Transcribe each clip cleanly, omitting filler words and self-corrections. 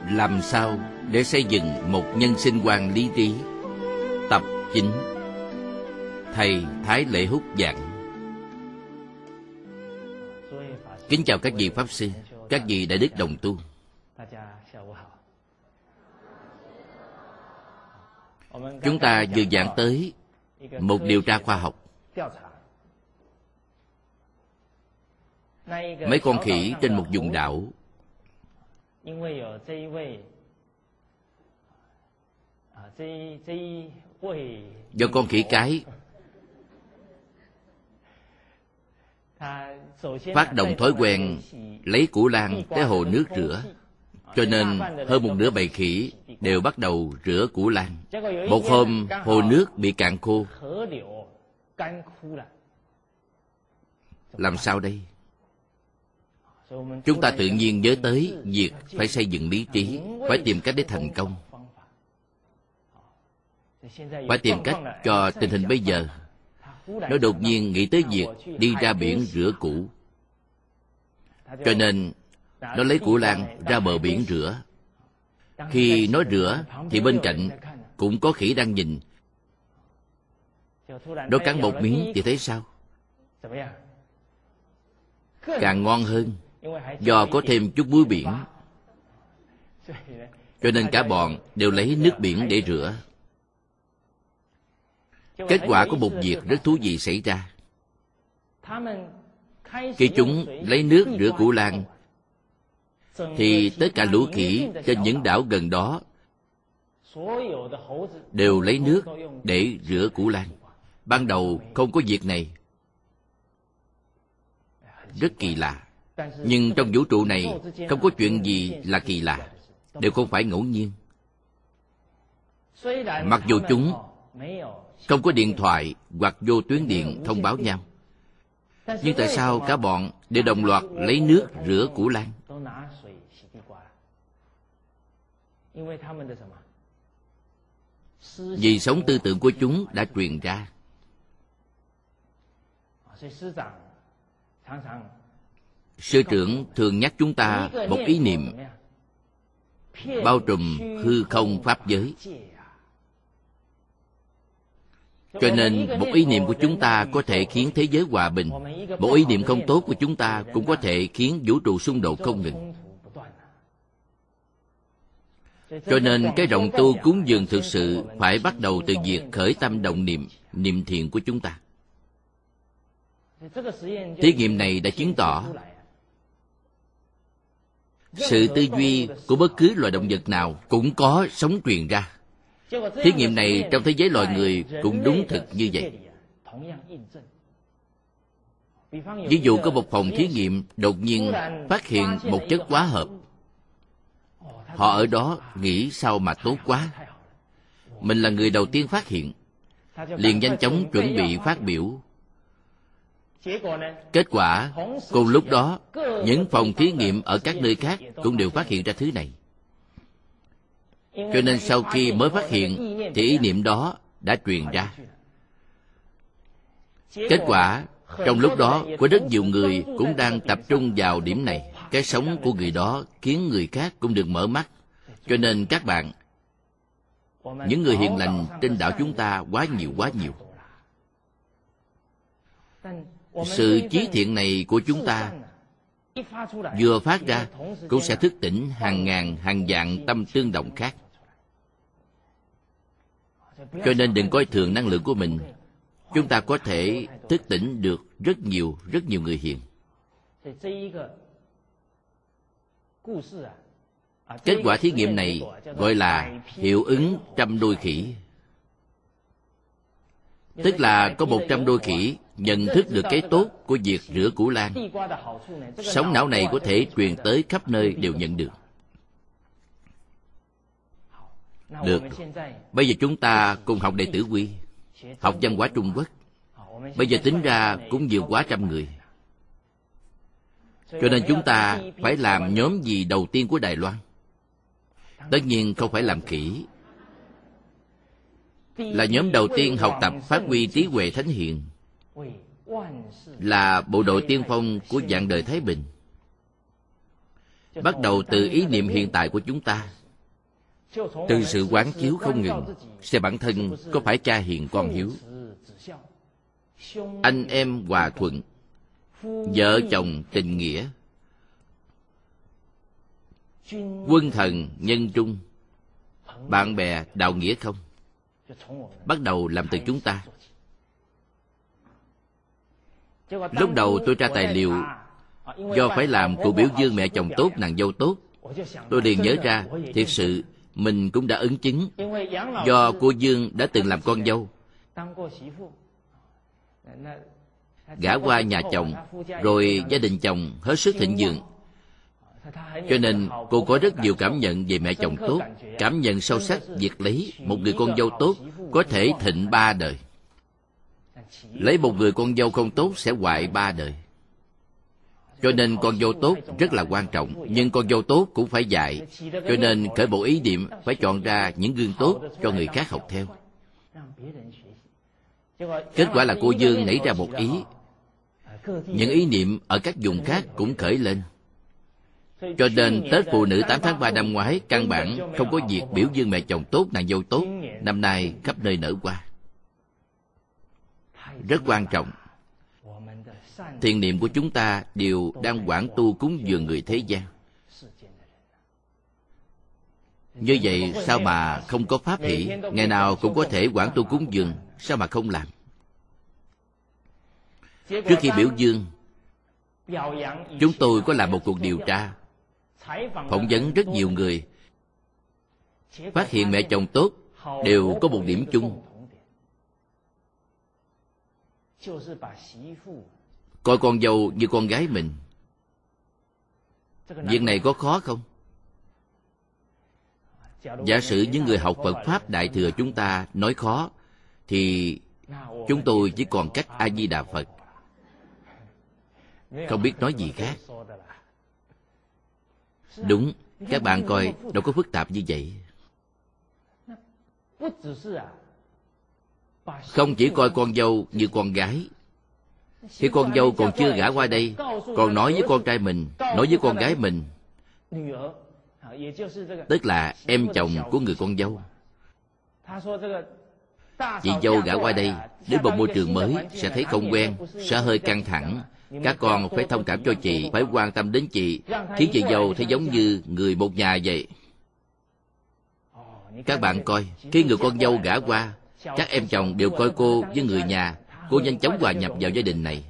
Làm sao để xây dựng một nhân sinh quan lý trí? Tập 9. Thầy Thái Lễ Húc giảng. Kính chào các vị Pháp Sư, các vị Đại Đức đồng tu. Chúng ta vừa giảng tới một điều tra khoa học. Mấy con khỉ trên một vùng đảo, do con khỉ cái phát động thói quen lấy củ lan tới hồ nước rửa, cho nên hơn một nửa bầy khỉ đều bắt đầu rửa củ lan. Một hôm hồ nước bị cạn khô. Làm sao đây? Chúng ta tự nhiên nhớ tới việc phải xây dựng lý trí, phải tìm cách để thành công, phải tìm cách cho tình hình bây giờ. Nó đột nhiên nghĩ tới việc đi ra biển rửa củ, cho nên nó lấy củ lan ra bờ biển rửa. Khi nó rửa thì bên cạnh cũng có khỉ đang nhìn. Nó cắn một miếng thì thấy sao? Càng ngon hơn, do có thêm chút muối biển, cho nên cả bọn đều lấy nước biển để rửa. Kết quả có một việc rất thú vị xảy ra. Khi chúng lấy nước rửa củ lan, thì tất cả lũ khỉ trên những đảo gần đó đều lấy nước để rửa củ lan. Ban đầu không có việc này, rất kỳ lạ. Nhưng trong vũ trụ này không có chuyện gì là kỳ lạ, đều không phải ngẫu nhiên. Mặc dù chúng không có điện thoại hoặc vô tuyến điện thông báo nhau, nhưng tại sao cả bọn đều đồng loạt lấy nước rửa củ lan? Vì sống tư tưởng của chúng đã truyền ra. Sư trưởng thường nhắc chúng ta một ý niệm bao trùm hư không pháp giới. Cho nên một ý niệm của chúng ta có thể khiến thế giới hòa bình. Một ý niệm không tốt của chúng ta cũng có thể khiến vũ trụ xung đột không ngừng. Cho nên cái rộng tu cúng dường thực sự phải bắt đầu từ việc khởi tâm động niệm, niệm thiện của chúng ta. Thí nghiệm này đã chứng tỏ sự tư duy của bất cứ loài động vật nào cũng có sóng truyền ra. Thí nghiệm này trong thế giới loài người cũng đúng thực như vậy. Ví dụ có một phòng thí nghiệm đột nhiên phát hiện một chất hóa hợp. Họ ở đó nghĩ sao mà tốt quá. Mình là người đầu tiên phát hiện, liền nhanh chóng chuẩn bị phát biểu. Kết quả, cùng lúc đó, những phòng thí nghiệm ở các nơi khác cũng đều phát hiện ra thứ này. Cho nên sau khi mới phát hiện, thì ý niệm đó đã truyền ra. Kết quả, trong lúc đó, có rất nhiều người cũng đang tập trung vào điểm này. Cái sống của người đó khiến người khác cũng được mở mắt. Cho nên các bạn, những người hiền lành trên đảo chúng ta quá nhiều. Sự chí thiện này của chúng ta vừa phát ra cũng sẽ thức tỉnh hàng ngàn hàng vạn tâm tương động khác. Cho nên đừng coi thường năng lượng của mình. Chúng ta có thể thức tỉnh được rất nhiều người hiền. Kết quả thí nghiệm này gọi là hiệu ứng trăm đôi khỉ. Tức là có 100 đôi khỉ nhận thức được cái tốt của việc rửa củ lan. Sóng não này có thể truyền tới khắp nơi đều nhận được. Được, bây giờ chúng ta cùng học Đệ Tử Quy, học văn hóa Trung Quốc. Bây giờ tính ra cũng vượt quá 100 người. Cho nên chúng ta phải làm nhóm gì đầu tiên của Đài Loan? Tất nhiên không phải làm khỉ. Là nhóm đầu tiên học tập phát huy trí huệ thánh hiền. Là bộ đội tiên phong của vạn đời Thái Bình. Bắt đầu từ ý niệm hiện tại của chúng ta, từ sự quán chiếu không ngừng, xem bản thân có phải cha hiền con hiếu, anh em hòa thuận, vợ chồng tình nghĩa, quân thần nhân trung, bạn bè đạo nghĩa không. Bắt đầu làm từ chúng ta. Lúc đầu tôi tra tài liệu, do phải làm cụ biểu dương mẹ chồng tốt, nàng dâu tốt, tôi liền nhớ ra, thiệt sự mình cũng đã ứng chứng. Do cô Dương đã từng làm con dâu, gả qua nhà chồng, rồi gia đình chồng hết sức thịnh vượng, cho nên cô có rất nhiều cảm nhận về mẹ chồng tốt, cảm nhận sâu sắc việc lấy một người con dâu tốt có thể thịnh 3 đời. Lấy một người con dâu không tốt sẽ hoại 3 đời. Cho nên con dâu tốt rất là quan trọng, nhưng con dâu tốt cũng phải dạy. Cho nên khởi bộ ý niệm phải chọn ra những gương tốt cho người khác học theo. Kết quả là cô Dương nảy ra một ý. Những ý niệm ở các vùng khác cũng khởi lên. Cho nên Tết Phụ Nữ 8 tháng 3 năm ngoái căn bản không có việc biểu dương mẹ chồng tốt, nàng dâu tốt. Năm nay khắp nơi nở hoa. Rất quan trọng. Thiện niệm của chúng ta đều đang quảng tu cúng dường người thế gian. Như vậy sao mà không có pháp hỷ? Ngày nào cũng có thể quảng tu cúng dường, sao mà không làm? Trước khi biểu dương, chúng tôi có làm một cuộc điều tra, phỏng vấn rất nhiều người, phát hiện mẹ chồng tốt đều có một điểm chung, coi con dâu như con gái mình. Việc này có khó không? Giả sử những người học Phật Pháp Đại Thừa chúng ta nói khó, thì chúng tôi chỉ còn cách A-di-đà Phật, không biết nói gì khác. Đúng, các bạn coi, đâu có phức tạp như vậy. Không chỉ coi con dâu như con gái. Khi con dâu còn chưa gả qua đây, còn nói với con trai mình, nói với con gái mình, tức là em chồng của người con dâu. Chị dâu gả qua đây, đến một môi trường mới, sẽ thấy không quen, sẽ hơi căng thẳng. Các con phải thông cảm cho chị, phải quan tâm đến chị, khiến chị dâu thấy giống như người một nhà vậy. Các bạn coi, khi người con dâu gả qua, các em chồng đều coi cô với người nhà, cô nhanh chóng hòa nhập vào gia đình này.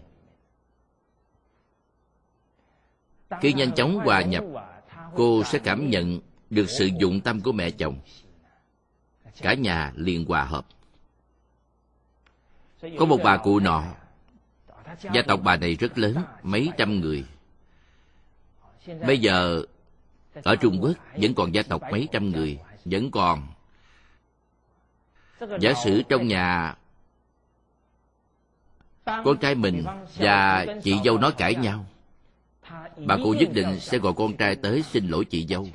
Khi nhanh chóng hòa nhập, cô sẽ cảm nhận được sự dụng tâm của mẹ chồng. Cả nhà liền hòa hợp. Có một bà cụ nọ, gia tộc bà này rất lớn, mấy trăm người. Bây giờ ở Trung Quốc vẫn còn gia tộc mấy trăm người, vẫn còn. Giả sử trong nhà con trai mình và chị dâu nó cãi nhau, bà cụ nhất định sẽ gọi con trai tới xin lỗi chị dâu.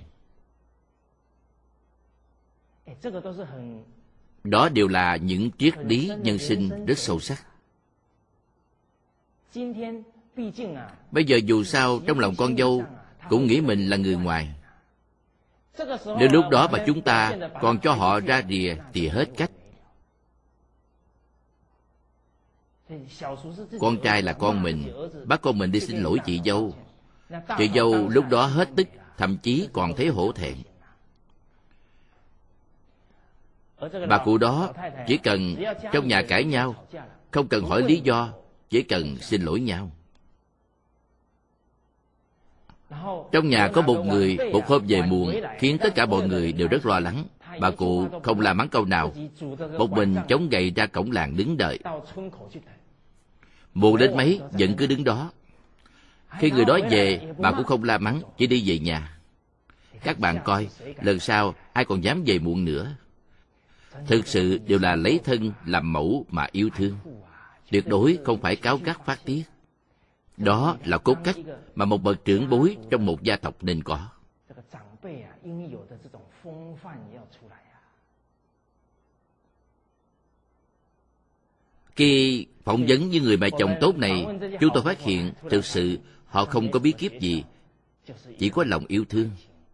Đó đều là những triết lý nhân sinh rất sâu sắc. Bây giờ dù sao trong lòng con dâu cũng nghĩ mình là người ngoài. Nếu lúc đó mà chúng ta còn cho họ ra rìa thì hết cách. Con trai là con mình, bắt con mình đi xin lỗi chị dâu. Chị dâu lúc đó hết tức, thậm chí còn thấy hổ thẹn. Bà cụ đó chỉ cần trong nhà cãi nhau, không cần hỏi lý do, chỉ cần xin lỗi nhau. Trong nhà có một người một hôm về muộn, khiến tất cả mọi người đều rất lo lắng. Bà cụ không la mắng câu nào, một mình chống gậy ra cổng làng đứng đợi. Muộn đến mấy vẫn cứ đứng đó. Khi người đó về, bà cũng không la mắng, chỉ đi về nhà. Các bạn coi, lần sau ai còn dám về muộn nữa. Thực sự đều là lấy thân làm mẫu mà yêu thương, tuyệt đối không phải cáu gắt phát tiết. Đó là cốt cách mà một bậc trưởng bối trong một gia tộc nên có. Khi phỏng vấn với người mẹ chồng tốt này, chúng tôi phát hiện thực sự họ không có bí kíp gì, chỉ có lòng yêu thương.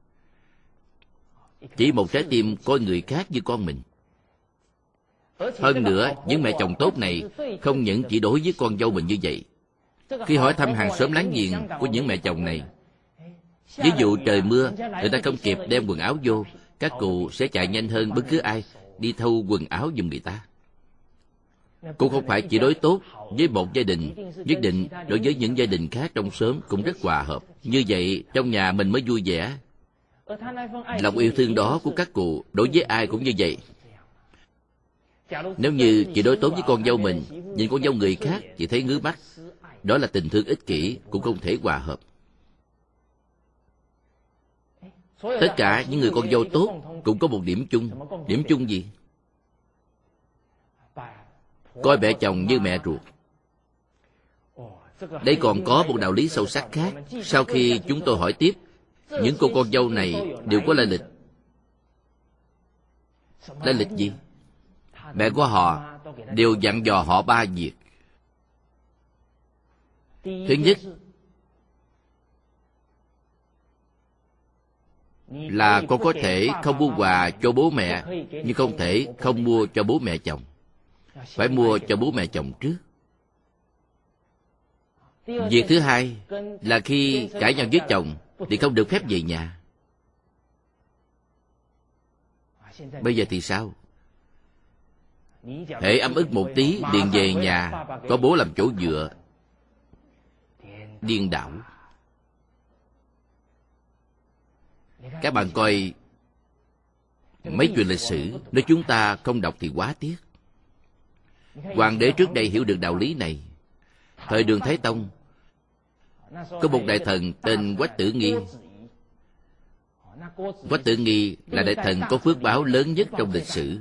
Chỉ một trái tim coi người khác như con mình. Hơn nữa, những mẹ chồng tốt này không những chỉ đối với con dâu mình như vậy. Khi hỏi thăm hàng xóm láng giềng của những mẹ chồng này, ví dụ trời mưa, người ta không kịp đem quần áo vô, các cụ sẽ chạy nhanh hơn bất cứ ai đi thâu quần áo giùm người ta. Cũng không phải chỉ đối tốt với một gia đình, nhất định đối với những gia đình khác trong xóm cũng rất hòa hợp. Như vậy trong nhà mình mới vui vẻ. Lòng yêu thương đó của các cụ đối với ai cũng như vậy. Nếu như chỉ đối tốt với con dâu mình, nhìn con dâu người khác chỉ thấy ngứa mắt, đó là tình thương ích kỷ, cũng không thể hòa hợp. Tất cả những người con dâu tốt cũng có một điểm chung. Điểm chung gì? Coi mẹ chồng như mẹ ruột. Đây còn có một đạo lý sâu sắc khác. Sau khi chúng tôi hỏi tiếp, những cô con dâu này đều có lai lịch. Lai lịch gì? Mẹ của họ đều dặn dò họ 3 việc. Thứ nhất là con có thể không mua quà cho bố mẹ, nhưng không thể không mua cho bố mẹ chồng. Phải mua cho bố mẹ chồng trước. Việc thứ hai là khi cãi nhau với chồng thì không được phép về nhà. Bây giờ thì sao? Hễ ấm ức một tí liền về nhà, có bố làm chỗ dựa. Điên đảo. Các bạn coi mấy chuyện lịch sử, nếu chúng ta không đọc thì quá tiếc. Hoàng đế trước đây hiểu được đạo lý này. Thời Đường Thái Tông, có một đại thần tên Quách Tử Nghi. Quách Tử Nghi là đại thần có phước báo lớn nhất trong lịch sử.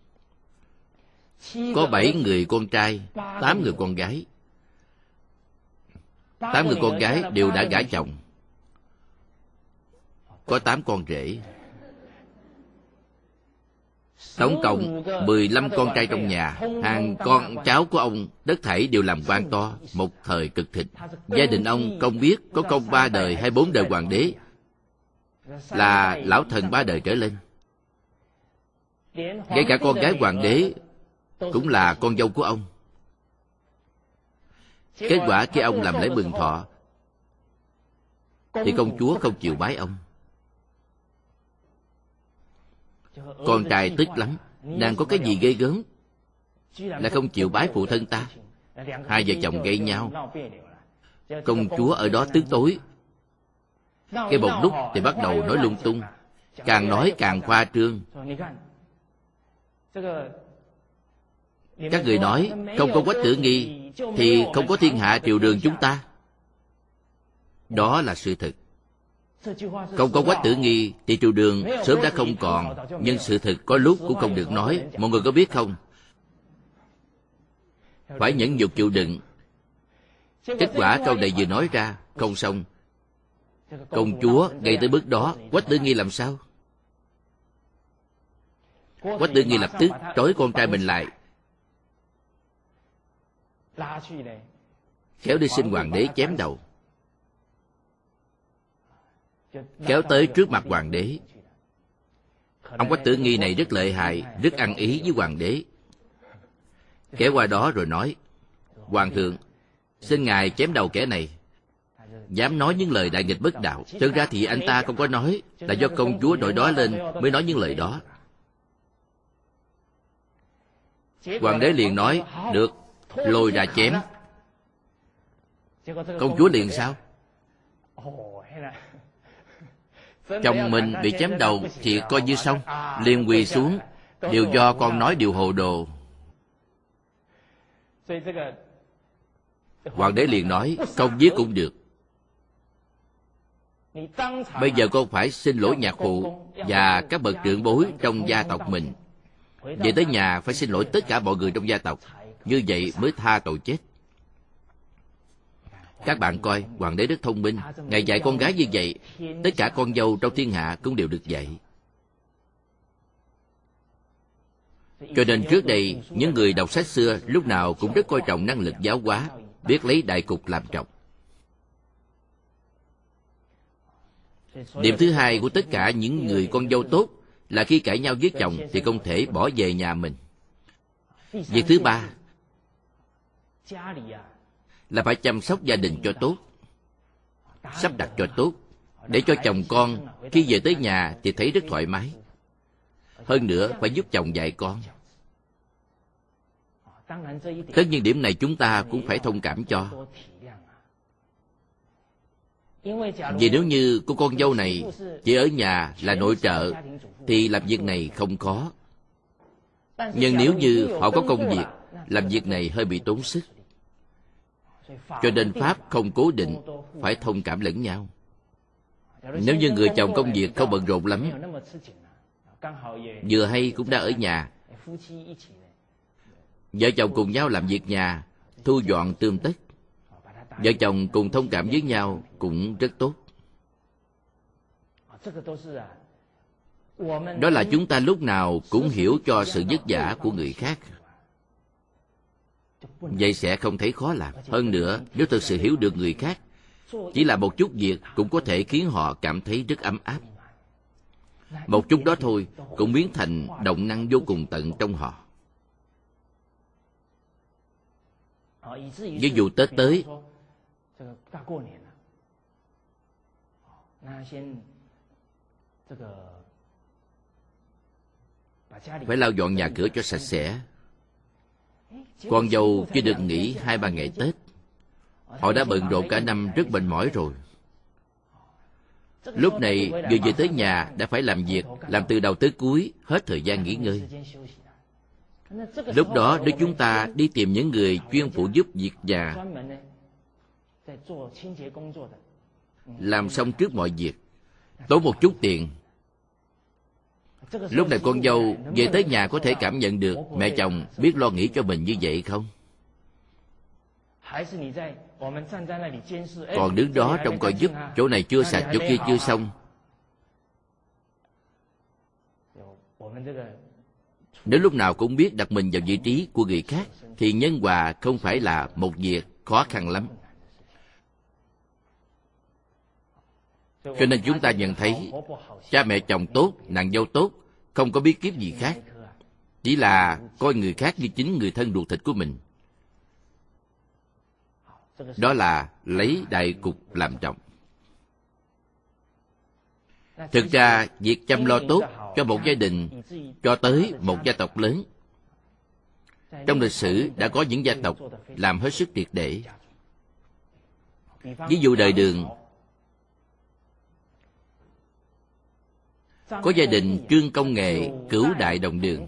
Có 7 người con trai, 8 người con gái. 8 người con gái đều đã gả chồng. Có 8 con rể. Tổng cộng 15 con trai trong nhà. Hàng con cháu của ông tất thảy đều làm quan to, một thời cực thịnh. Gia đình ông không biết có công 3 đời hay 4 đời hoàng đế, là lão thần 3 đời trở lên. Ngay cả con gái hoàng đế cũng là con dâu của ông. Kết quả khi ông làm lễ mừng thọ thì công chúa không chịu bái ông. Con trai tức lắm. Nàng có cái gì ghê gớm là không chịu bái phụ thân ta? Hai vợ chồng gây nhau. Công chúa ở đó tức tối. Cái một lúc thì bắt đầu nói lung tung, càng nói càng khoa trương. Các người nói không có Quách Tử Nghi thì không có thiên hạ triều Đường chúng ta. Đó là sự thật. Không có Quách Tử Nghi thì triều Đường sớm đã không còn. Nhưng sự thật có lúc cũng không được nói. Mọi người có biết không? Phải nhẫn nhục chịu đựng. Kết quả câu này vừa nói ra không xong. Công chúa ngay tới bước đó, Quách Tử Nghi làm sao? Quách Tử Nghi lập tức trói con trai mình lại, kéo đi xin hoàng đế chém đầu. Kéo tới trước mặt hoàng đế. Ông Quách Tử Nghi này rất lợi hại, rất ăn ý với hoàng đế. Kéo qua đó rồi nói: Hoàng thượng, xin ngài chém đầu kẻ này. Dám nói những lời đại nghịch bất đạo. Thực ra thì anh ta không có nói, là do công chúa nổi đó lên mới nói những lời đó. Hoàng đế liền nói: được, lôi ra chém. Công chúa liền sao? Chồng mình bị chém đầu thì coi như xong. Liền quỳ xuống: đều do con nói điều hồ đồ. Hoàng đế liền nói: không giết cũng được. Bây giờ con phải xin lỗi nhạc phụ và các bậc trưởng bối trong gia tộc mình. Về tới nhà phải xin lỗi tất cả mọi người trong gia tộc. Như vậy mới tha tội chết. Các bạn coi, hoàng đế rất thông minh. Ngài dạy con gái như vậy, tất cả con dâu trong thiên hạ cũng đều được dạy. Cho nên trước đây, những người đọc sách xưa lúc nào cũng rất coi trọng năng lực giáo hóa, biết lấy đại cục làm trọng. Điểm thứ hai của tất cả những người con dâu tốt là khi cãi nhau với chồng thì không thể bỏ về nhà mình. Việc thứ ba là phải chăm sóc gia đình cho tốt, sắp đặt cho tốt, để cho chồng con khi về tới nhà thì thấy rất thoải mái. Hơn nữa phải giúp chồng dạy con. Tất nhiên điểm này chúng ta cũng phải thông cảm cho. Vì nếu như cô con dâu này chỉ ở nhà là nội trợ thì làm việc này không khó. Nhưng nếu như họ có công việc, làm việc này hơi bị tốn sức. Cho nên pháp không cố định, phải thông cảm lẫn nhau. Nếu như người chồng công việc không bận rộn lắm, vừa hay cũng đã ở nhà, vợ chồng cùng nhau làm việc nhà, thu dọn tươm tất, vợ chồng cùng thông cảm với nhau cũng rất tốt. Đó là chúng ta lúc nào cũng hiểu cho sự vất vả của người khác. Vậy sẽ không thấy khó làm. Hơn nữa, nếu thực sự hiểu được người khác, chỉ là một chút việc cũng có thể khiến họ cảm thấy rất ấm áp. Một chút đó thôi cũng biến thành động năng vô cùng tận trong họ. Ví dụ Tết tới, phải lau dọn nhà cửa cho sạch sẽ. Con dâu chưa được nghỉ 2-3 ngày Tết, họ đã bận rộn cả năm, rất mệt mỏi rồi. Lúc này vừa về tới nhà đã phải làm việc, làm từ đầu tới cuối, hết thời gian nghỉ ngơi. Lúc đó nếu chúng ta đi tìm những người chuyên phụ giúp việc nhà, làm xong trước mọi việc, tốn một chút tiền, lúc này con dâu về tới nhà có thể cảm nhận được mẹ chồng biết lo nghĩ cho mình như vậy không? Còn đứng đó trông coi giúp, chỗ này chưa sạch, chỗ kia chưa xong. Nếu lúc nào cũng biết đặt mình vào vị trí của người khác thì nhân hòa không phải là một việc khó khăn lắm. Cho nên chúng ta nhận thấy cha mẹ chồng tốt, nàng dâu tốt không có bí kíp gì khác, chỉ là coi người khác như chính người thân ruột thịt của mình. Đó là lấy đại cục làm trọng. Thực ra việc chăm lo tốt cho một gia đình cho tới một gia tộc lớn, trong lịch sử đã có những gia tộc làm hết sức triệt để. Ví dụ đời Đường, có gia đình Trương Công Nghệ Cửu Đại Đồng Đường,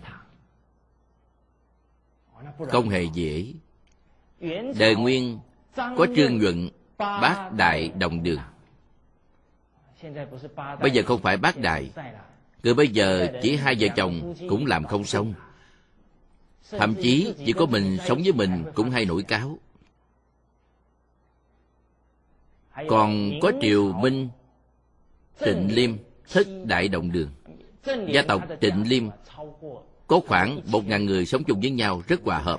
không hề dễ. Đời Nguyên có Trương Nhuận Bát Đại Đồng Đường. Bây giờ không phải bát đại, người bây giờ chỉ hai vợ chồng cũng làm không xong. Thậm chí chỉ có mình sống với mình cũng hay nổi cáo. Còn có Triều Minh Trịnh Liêm Thất Đại Đồng Đường. Gia tộc Trịnh Liêm có khoảng 1.000 người sống chung với nhau, rất hòa hợp.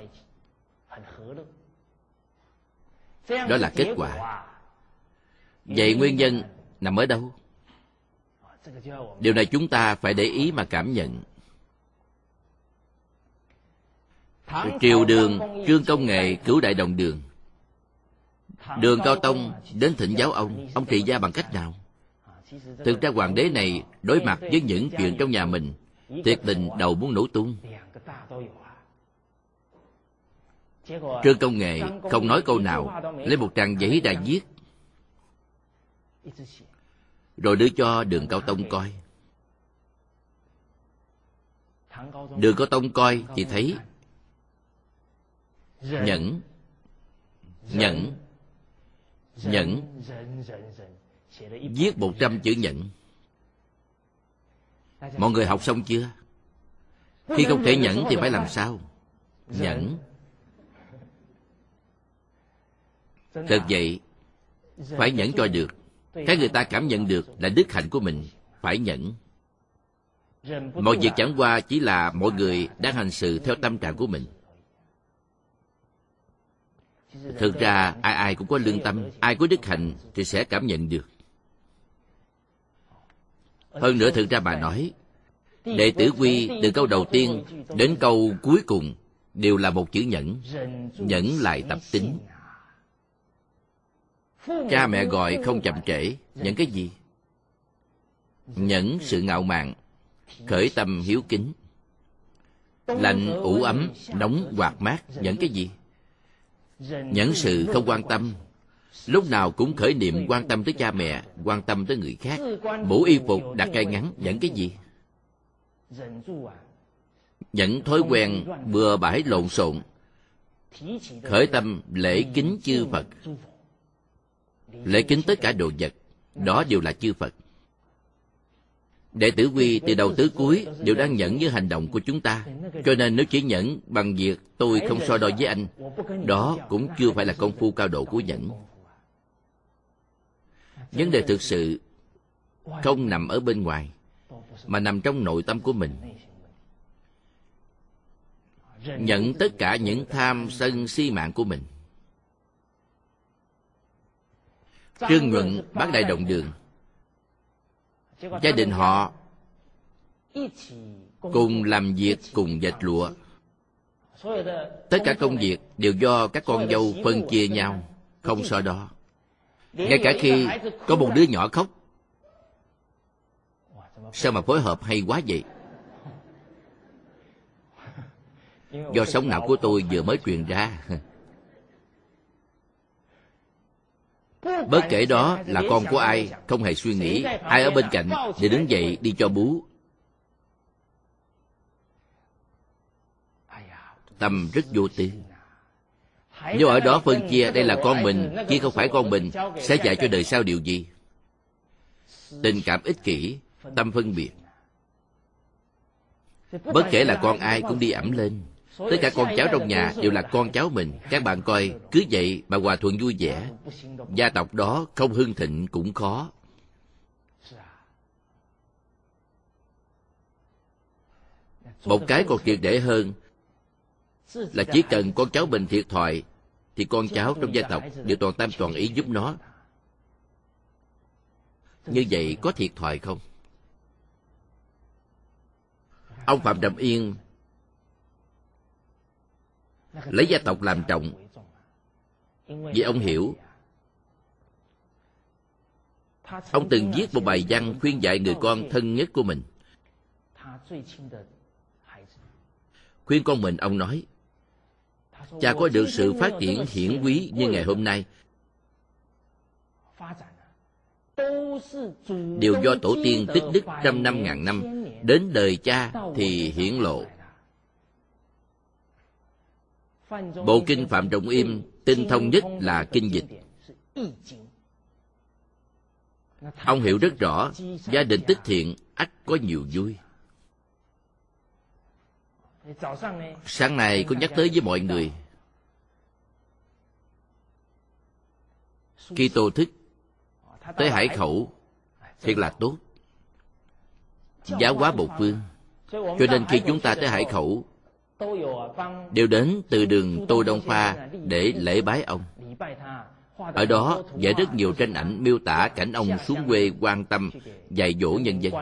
Đó là kết quả. Vậy nguyên nhân nằm ở đâu? Điều này chúng ta phải để ý mà cảm nhận. Triều Đường Trương Công Nghệ Cửu Đại Đồng Đường, Đường Cao Tông đến thỉnh giáo ông trị gia bằng cách nào? Thực ra hoàng đế này đối mặt với những chuyện trong nhà mình, thiệt tình đầu muốn nổ tung. Trương Công Nghệ không nói câu nào, lấy một trang giấy ra viết, rồi đưa cho Đường Cao Tông coi. Đường Cao Tông coi thì thấy nhẫn, nhẫn, nhẫn, viết 100 chữ nhẫn. Mọi người học xong chưa? Khi không thể nhẫn thì phải làm sao? Nhẫn. Thật vậy, phải nhẫn cho được. Cái người ta cảm nhận được là đức hạnh của mình, phải nhẫn. Mọi việc chẳng qua chỉ là mọi người đang hành sự theo tâm trạng của mình. Thực ra ai ai cũng có lương tâm, ai có đức hạnh thì sẽ cảm nhận được. Hơn nữa thực ra mà nói, đệ tử quy từ câu đầu tiên đến câu cuối cùng đều là một chữ nhẫn. Nhẫn lại tập tính. Cha mẹ gọi không chậm trễ, nhẫn cái gì? Nhẫn sự ngạo mạn, khởi tâm hiếu kính. Lạnh ủ ấm, nóng hoạt mát, nhẫn cái gì? Nhẫn sự không quan tâm, lúc nào cũng khởi niệm quan tâm tới cha mẹ, quan tâm tới người khác. Bổ y phục đặt ngay ngắn, nhẫn cái gì? Nhẫn thói quen bừa bãi lộn xộn, khởi tâm lễ kính chư Phật. Lễ kính tất cả đồ vật, đó đều là chư Phật. Đệ tử quy từ đầu tới cuối đều đang nhẫn với hành động của chúng ta. Cho nên nếu chỉ nhẫn bằng việc tôi không so đo với anh, đó cũng chưa phải là công phu cao độ của nhẫn. Vấn đề thực sự không nằm ở bên ngoài, mà nằm trong nội tâm của mình. Nhận tất cả những tham sân si mạng của mình. Trương Nhuận Bát Đại Đồng Đường, gia đình họ cùng làm việc, cùng dệt lụa. Tất cả công việc đều do các con dâu phân chia nhau, không so đo. Ngay cả khi có một đứa nhỏ khóc, sao mà phối hợp hay quá vậy? Do sóng não của tôi vừa mới truyền ra. Bất kể đó là con của ai, không hề suy nghĩ ai ở bên cạnh để đứng dậy đi cho bú. Tâm rất vô tư. Nếu ở đó phân chia đây là con mình, chứ không phải con mình, sẽ dạy cho đời sau điều gì? Tình cảm ích kỷ, tâm phân biệt. Bất kể là con ai cũng đi ẵm lên. Tất cả con cháu trong nhà đều là con cháu mình. Các bạn coi, cứ vậy mà hòa thuận vui vẻ. Gia tộc đó không hưng thịnh cũng khó. Một cái còn triệt để hơn là chỉ cần con cháu mình thiệt thòi thì con cháu trong gia tộc đều toàn tâm toàn ý giúp nó. Như vậy có thiệt thòi không? Ông Phạm Trầm Yên lấy gia tộc làm trọng, vì ông hiểu. Ông từng viết một bài văn khuyên dạy người con thân nhất của mình. Khuyên con mình, ông nói: cha có được sự phát triển hiển quý như ngày hôm nay đều do tổ tiên tích đức trăm năm ngàn năm, đến đời cha thì hiển lộ. Bộ kinh Phạm Trọng Im tinh thông nhất là kinh dịch. Ông hiểu rất rõ gia đình tích thiện ắt có nhiều vui. Sáng nay có nhắc tới với mọi người, Kitô thức tới Hải Khẩu thiệt là tốt, giáo hóa một phương. Cho nên khi chúng ta tới Hải Khẩu đều đến từ đường Tô Đông Pha để lễ bái ông. Ở đó vẽ rất nhiều tranh ảnh miêu tả cảnh ông xuống quê quan tâm dạy dỗ nhân dân.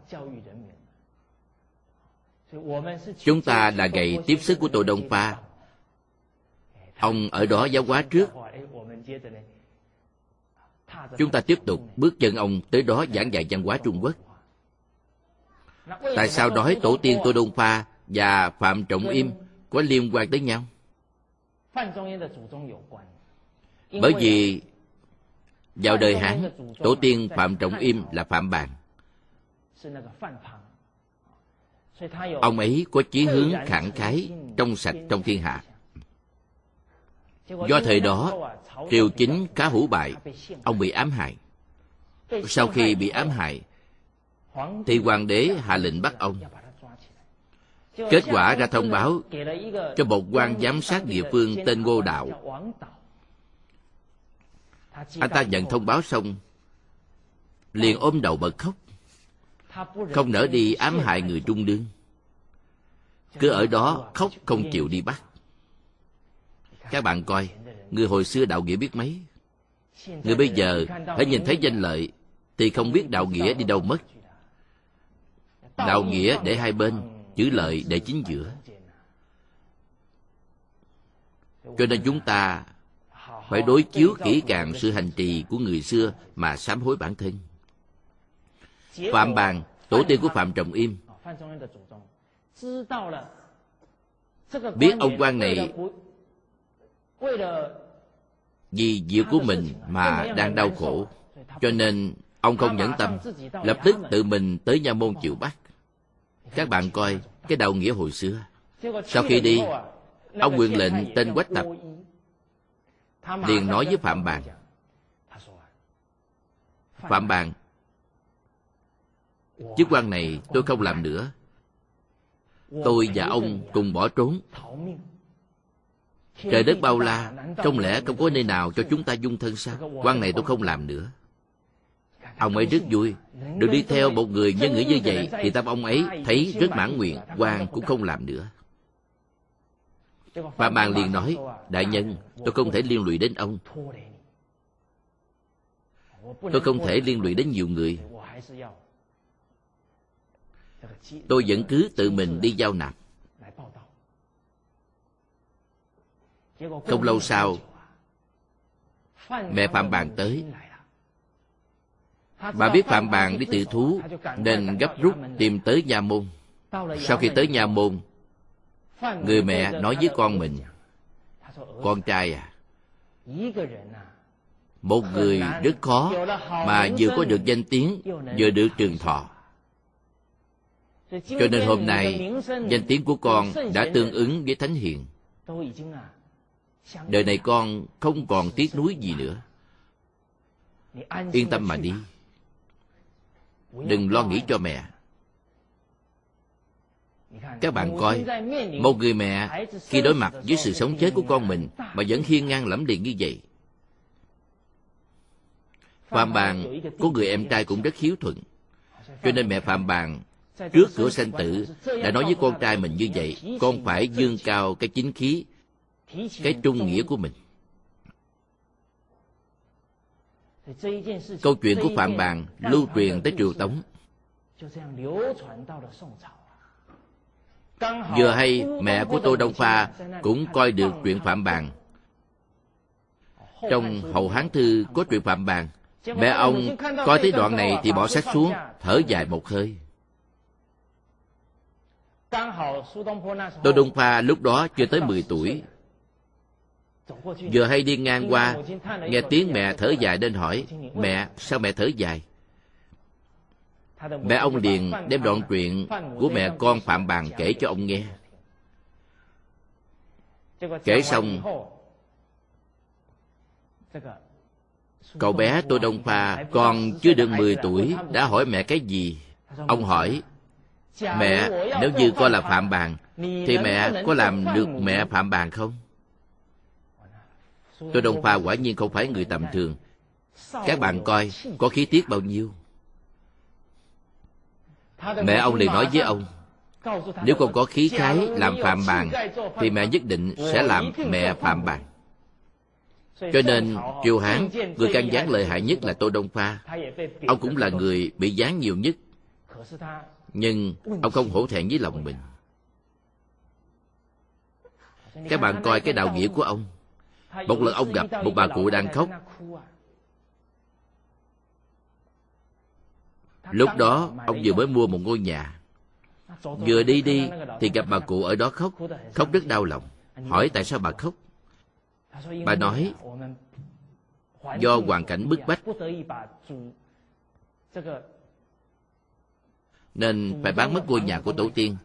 Chúng ta là ngày tiếp sức của Tô Đông Pha. Ông ở đó giáo hóa trước, chúng ta tiếp tục bước chân ông tới đó giảng dạy văn hóa Trung Quốc. Tại sao nói tổ tiên Tô Đông Pha và Phạm Trọng Im có liên quan tới nhau? Bởi vì vào đời Hán, tổ tiên Phạm Trọng Im là Phạm Bàn. Ông ấy có chí hướng khẳng khái, trong sạch trong thiên hạ. Do thời đó triều chính khá hủ bại, ông bị ám hại. Sau khi bị ám hại thì hoàng đế hạ lệnh bắt ông. Kết quả ra thông báo cho một quan giám sát địa phương tên Ngô Đạo. Anh ta nhận thông báo xong liền ôm đầu bật khóc, không nỡ đi ám hại người trung đương, cứ ở đó khóc không chịu đi bắt. Các bạn coi, người hồi xưa đạo nghĩa biết mấy. Người bây giờ hãy nhìn thấy danh lợi thì không biết đạo nghĩa đi đâu mất. đạo nghĩa để hai bên, chữ lợi để chính giữa. Cho nên chúng ta phải đối chiếu kỹ càng sự hành trì của người xưa mà sám hối bản thân. Phạm Bàn, tổ tiên của Phạm Trọng Im, biết ông quan này vì việc của mình mà đang đau khổ, cho nên ông không nhẫn tâm, lập tức tự mình tới Nha Môn chịu bắt. Các bạn coi cái đạo nghĩa hồi xưa. Sau khi đi, ông huyện lệnh tên Quách Tập liền nói với Phạm Bàn: Phạm Bàn, chức quan này tôi không làm nữa. Tôi và ông cùng bỏ trốn. Trời đất bao la, không lẽ không có nơi nào cho chúng ta dung thân sao? Quan này tôi không làm nữa. Ông ấy rất vui, được đi theo một người nhân nghĩa như vậy, thì tâm ông ấy thấy rất mãn nguyện, quan cũng không làm nữa. Phạm Bàn liền nói: Đại nhân, tôi không thể liên lụy đến ông. Tôi không thể liên lụy đến nhiều người. Tôi vẫn cứ tự mình đi giao nạp. Không lâu sau, mẹ Phạm Bàn tới. Bà biết Phạm Bàn đi tự thú nên gấp rút tìm tới Nha Môn. Sau khi tới Nha Môn, người mẹ nói với con mình: Con trai à, một người rất khó mà vừa có được danh tiếng, vừa được trường thọ. Cho nên hôm nay danh tiếng của con đã tương ứng với thánh hiền. Đời này con không còn tiếc nuối gì nữa. Yên tâm mà đi, đừng lo nghĩ cho mẹ. Các bạn coi, một người mẹ khi đối mặt với sự sống chết của con mình mà vẫn hiên ngang lẫm liệt như vậy. Phạm Bàn có người em trai cũng rất hiếu thuận, cho nên mẹ Phạm Bàn trước cửa sanh tử đã nói với con trai mình như vậy: con phải dương cao cái chính khí, cái trung nghĩa của mình. Câu chuyện của Phạm Bàn lưu truyền tới triều Tống. Vừa hay mẹ của Tô Đông Pha cũng coi được chuyện Phạm Bàn. Trong Hậu Hán Thư có chuyện Phạm Bàn. Mẹ ông coi tới đoạn này thì bỏ sách xuống, thở dài một hơi. Tô Đông Pha lúc đó chưa tới 10 tuổi. Vừa hay đi ngang qua, nghe tiếng mẹ thở dài nên hỏi: Mẹ, sao mẹ thở dài? Mẹ ông liền đem đoạn chuyện của mẹ con Phạm Bàn kể cho ông nghe. Kể xong, cậu bé Tô Đông Pha còn chưa được 10 tuổi đã hỏi mẹ cái gì. Ông hỏi: Mẹ, nếu như con là Phạm Bàn thì mẹ có làm được mẹ Phạm Bàn không? Tô Đông Pha quả nhiên không phải người tầm thường. Các bạn coi có khí tiết bao nhiêu. Mẹ ông liền nói với ông: Nếu con có khí khái làm Phạm Bàn thì mẹ nhất định sẽ làm mẹ Phạm Bàn. Cho nên triều Hán, người can gián lợi hại nhất là Tô Đông Pha. Ông cũng là người bị giáng nhiều nhất, nhưng ông không hổ thẹn với lòng mình. Các bạn coi cái đạo nghĩa của ông. Một lần ông gặp một bà cụ đang khóc. Lúc đó ông vừa mới mua một ngôi nhà. Vừa đi thì gặp bà cụ ở đó khóc rất đau lòng. Hỏi tại sao bà khóc? Bà nói do hoàn cảnh bức bách nên phải bán mất ngôi nhà của tổ tiên,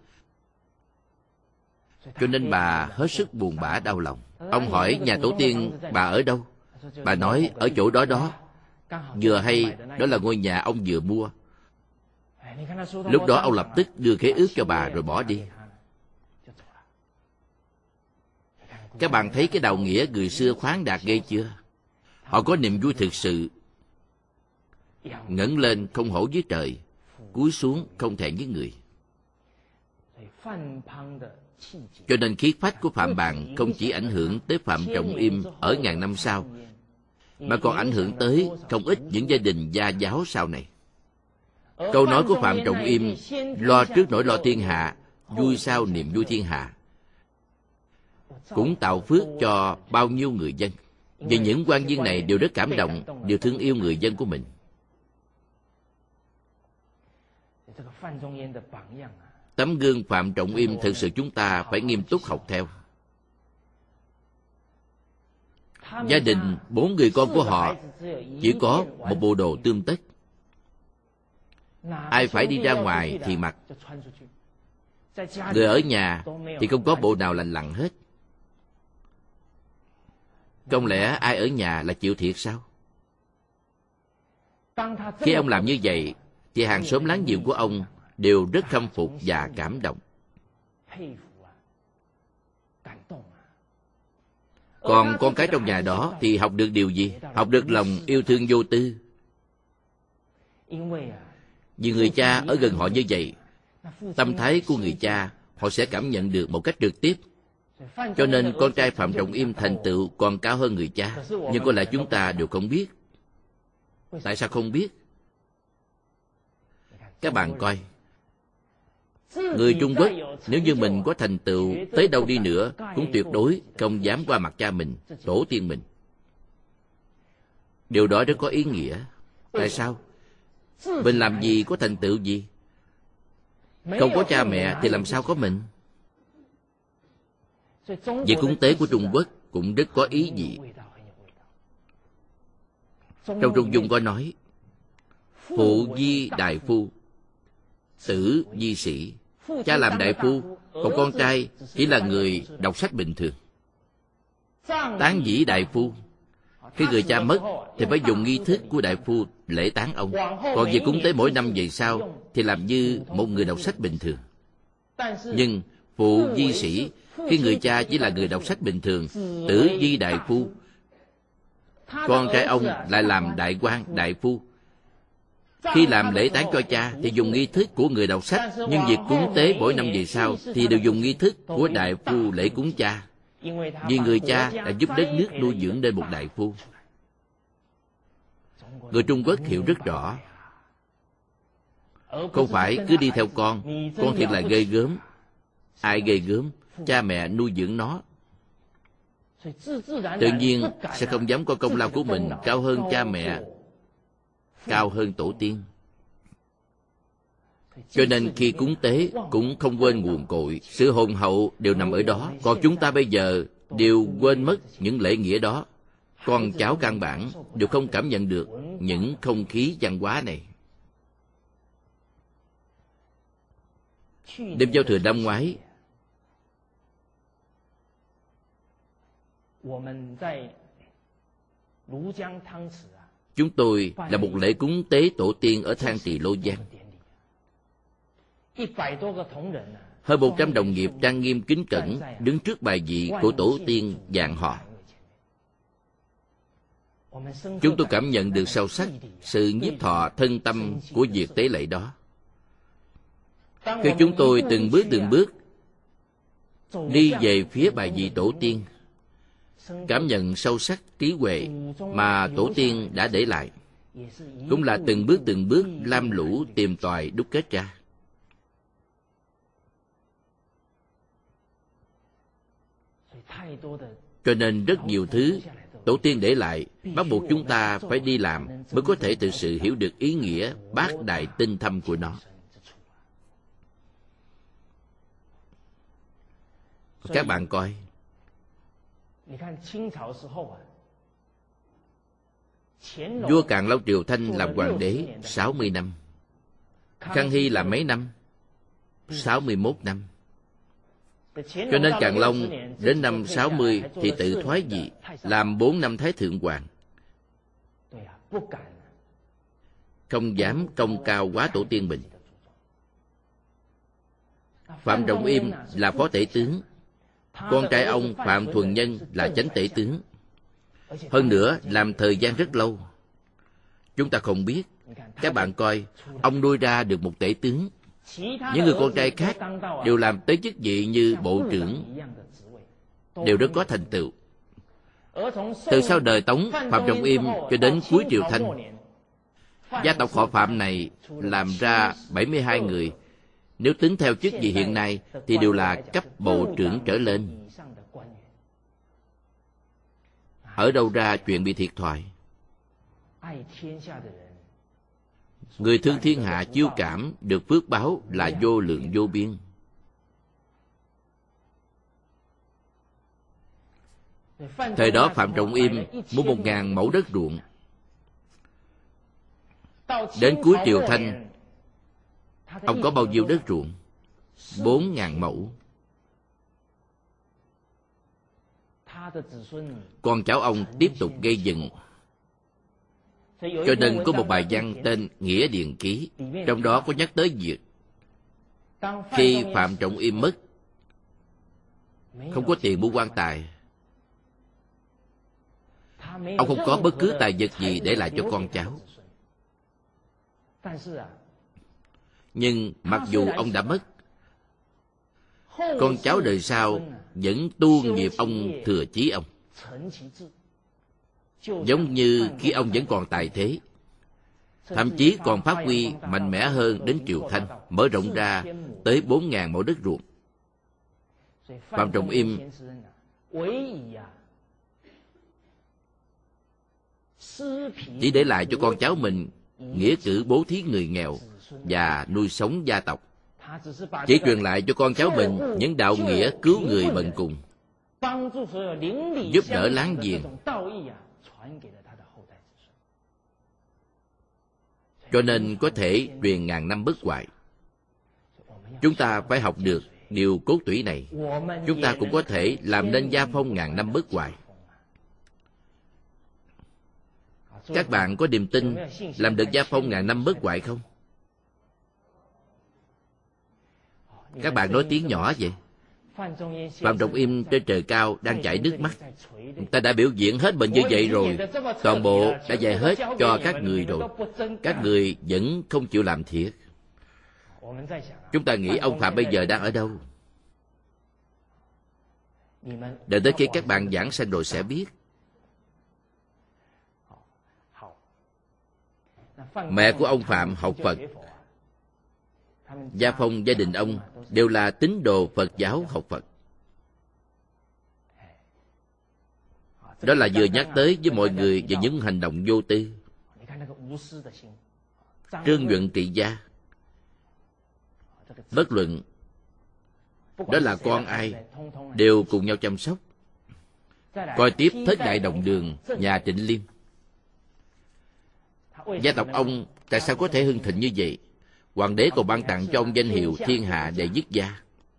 cho nên bà hết sức buồn bã đau lòng. Ông hỏi nhà tổ tiên bà ở đâu? Bà nói ở chỗ đó đó. Vừa hay đó là ngôi nhà ông vừa mua. Lúc đó ông lập tức đưa khế ước cho bà rồi bỏ đi. Các bạn thấy cái đạo nghĩa người xưa khoáng đạt ghê chưa? Họ có niềm vui thực sự. Ngẩng lên không hổ với trời, cúi xuống không thẹn với người. Cho nên khí phách của Phạm Bàn không chỉ ảnh hưởng tới Phạm Trọng Im ở ngàn năm sau, mà còn ảnh hưởng tới không ít những gia đình gia giáo sau này. Câu nói của Phạm Trọng Im, lo trước nỗi lo thiên hạ, vui sau niềm vui thiên hạ, cũng tạo phước cho bao nhiêu người dân. Vì những quan viên này đều rất cảm động, đều thương yêu người dân của mình. Tấm gương Phạm Trọng Im thực sự chúng ta phải nghiêm túc học theo. Gia đình 4 người con của họ chỉ có một bộ đồ tươm tất. Ai phải đi ra ngoài thì mặc. Người ở nhà thì không có bộ nào lành lặn hết. Không lẽ ai ở nhà là chịu thiệt sao? Khi ông làm như vậy thì hàng xóm láng giềng của ông đều rất khâm phục và cảm động. Còn con cái trong nhà đó thì học được điều gì? Học được lòng yêu thương vô tư. Vì người cha ở gần họ như vậy, tâm thái của người cha họ sẽ cảm nhận được một cách trực tiếp. Cho nên con trai Phạm Trọng Im thành tựu còn cao hơn người cha. Nhưng có lẽ chúng ta đều không biết. Tại sao không biết? Các bạn coi, người Trung Quốc nếu như mình có thành tựu tới đâu đi nữa cũng tuyệt đối không dám qua mặt cha mình, tổ tiên mình. Điều đó rất có ý nghĩa. Tại sao? Mình làm gì có thành tựu gì? Không có cha mẹ thì làm sao có mình? Việc cúng tế của Trung Quốc cũng rất có ý vị. Trong Trung Dung có nói, phụ di đại phu, tử di sĩ. Cha làm đại phu, còn con trai chỉ là người đọc sách bình thường. Tán dĩ đại phu, khi người cha mất thì phải dùng nghi thức của đại phu lễ tán ông. Còn việc cúng tế mỗi năm về sau thì làm như một người đọc sách bình thường. Nhưng phụ di sĩ, khi người cha chỉ là người đọc sách bình thường, tử di đại phu, con trai ông lại làm đại quan, đại phu. Khi làm lễ tán cho cha thì dùng nghi thức của người đọc sách, nhưng việc cúng tế mỗi năm về sau thì đều dùng nghi thức của đại phu lễ cúng cha. Vì người cha đã giúp đất nước nuôi dưỡng nên một đại phu. Người Trung Quốc hiểu rất rõ. Không phải cứ đi theo con thiệt là ghê gớm. Ai ghê gớm? Cha mẹ nuôi dưỡng nó. Tự nhiên sẽ không dám có công lao của mình cao hơn cha mẹ, cao hơn tổ tiên. Cho nên khi cúng tế cũng không quên nguồn cội. Sự hồn hậu đều nằm ở đó. Còn chúng ta bây giờ đều quên mất những lễ nghĩa đó. Con cháu căn bản đều không cảm nhận được những không khí văn hóa này. Đêm giao thừa năm ngoái, chúng tôi là một lễ cúng tế tổ tiên ở Thang Tỳ Lô Giang. Hơn 100 đồng nghiệp trang nghiêm kính cẩn đứng trước bài vị của tổ tiên vạn họ. Chúng tôi cảm nhận được sâu sắc sự nhiếp thọ thân tâm của việc tế lễ đó. Khi chúng tôi từng bước đi về phía bài vị tổ tiên, cảm nhận sâu sắc trí huệ mà tổ tiên đã để lại, cũng là từng bước lam lũ tìm tòi đúc kết ra. Cho nên rất nhiều thứ tổ tiên để lại bắt buộc chúng ta phải đi làm mới có thể thực sự hiểu được ý nghĩa bác đại tinh thâm của nó. Các bạn coi, vua Càn Long Triều Thanh làm hoàng đế 60 năm, Khang Hy làm mấy năm? 61 năm. Cho nên Càn Long đến năm 60 thì tự thoái vị, làm 4 năm Thái Thượng Hoàng. Không dám công cao quá tổ tiên mình. Phạm Trọng Im là phó tể tướng, con trai ông Phạm Thuần Nhân là chánh tể tướng. Hơn nữa làm thời gian rất lâu. Chúng ta không biết. Các bạn coi, ông nuôi ra được một tể tướng. Những người con trai khác đều làm tới chức vị như bộ trưởng, đều rất có thành tựu. Từ sau đời Tống, Phạm Trọng Im cho đến cuối triều Thanh, Gia tộc họ Phạm này làm ra 72 người. Nếu tính theo chức vị hiện nay thì đều là cấp bộ trưởng trở lên. Ở đâu ra chuyện bị thiệt thòi? Người thương thiên hạ chiêu cảm được phước báo là vô lượng vô biên. Thời đó Phạm Trọng Im mua 1.000 mẫu đất ruộng. Đến cuối triều Thanh, ông có bao nhiêu đất ruộng? 4.000 mẫu. Con cháu ông tiếp tục gây dựng. Cho nên có một bài văn tên Nghĩa Điền Ký, trong đó có nhắc tới việc khi Phạm Trọng Im mất, không có tiền mua quan tài, ông không có bất cứ tài vật gì để lại cho con cháu. Nhưng mặc dù ông đã mất, con cháu đời sau vẫn tu nghiệp ông, thừa chí ông. Giống như khi ông vẫn còn tại thế, thậm chí còn phát huy mạnh mẽ hơn đến triều Thanh, mở rộng ra tới 4.000 mẫu đất ruộng. Phạm Trọng Im chỉ để lại cho con cháu mình nghĩa cử bố thí người nghèo và nuôi sống gia tộc. Chỉ truyền lại cho con cháu mình những đạo nghĩa cứu người bần cùng, giúp đỡ láng giềng. Cho nên có thể truyền ngàn năm bất hoại. Chúng ta phải học được điều cốt tủy này. Chúng ta cũng có thể làm nên gia phong ngàn năm bất hoại. Các bạn có niềm tin làm được gia phong ngàn năm bất hoại không? Các bạn nói tiếng nhỏ vậy. Phạm Trọng Im trên trời cao đang chảy nước mắt. Ta đã biểu diễn hết mình như vậy rồi, toàn bộ đã dạy hết cho các người rồi. Các người vẫn không chịu làm thiệt. Chúng ta nghĩ ông Phạm bây giờ đang ở đâu? Đợi tới khi các bạn giảng sanh rồi sẽ biết. Mẹ của ông Phạm học Phật. Gia phong gia đình ông đều là tín đồ Phật giáo học Phật. Đó là vừa nhắc tới với mọi người về những hành động vô tư. Trương Nhuận trị gia, bất luận đó là con ai, đều cùng nhau chăm sóc. Coi tiếp Thất Đại Đồng Đường, nhà Trịnh Liêm. Gia tộc ông tại sao có thể hưng thịnh như vậy? Hoàng đế còn ban tặng cho ông danh hiệu thiên hạ đệ nhất gia.